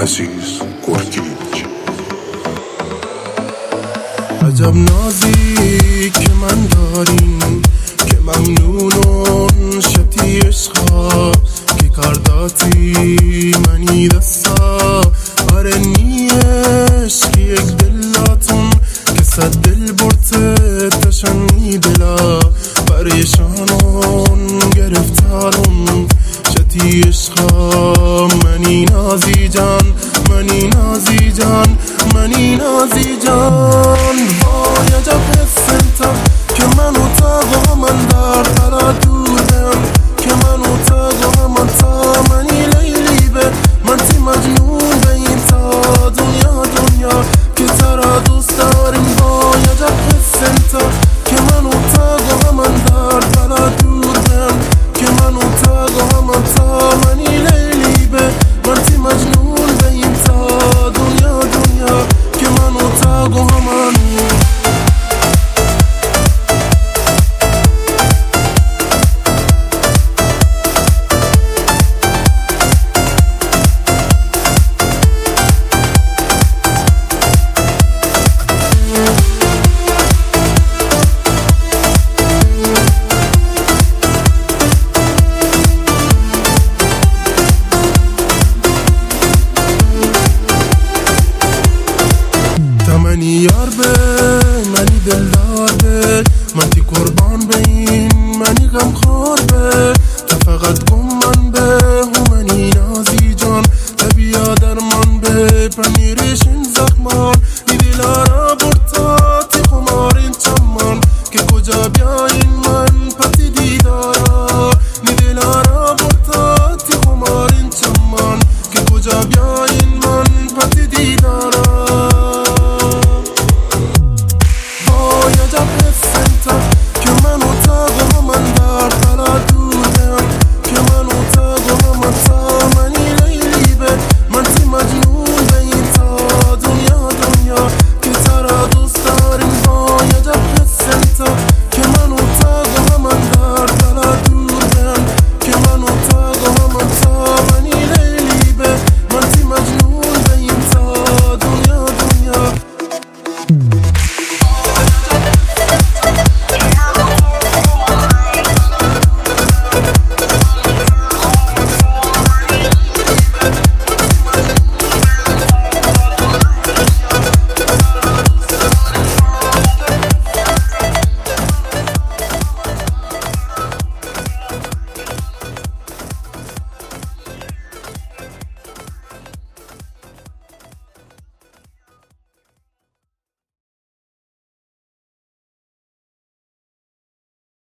عزیز گرگیج. عجب نازی که من داریم که ممنونون شتی عشقا که کرداتی منی دستا آره نیش که یک دلاتون که صد دل برته تشنی دلا پریشانون گرفتارون شتی عشقا منی نازی جان منی نازی جان منی نازی جان. وای عجب حس انتا که منو تا من در تلا دورم که منو تا من تا منی لیلی به من تی مجنون به این تا دنیا که ترا دوست داریم. وای عجب حس انتا که منو تا من در تلا دورم که منو تا من تا منی لیلی به من تی مجنون به این تا دنیا که منو تا من. منی یار به منی دل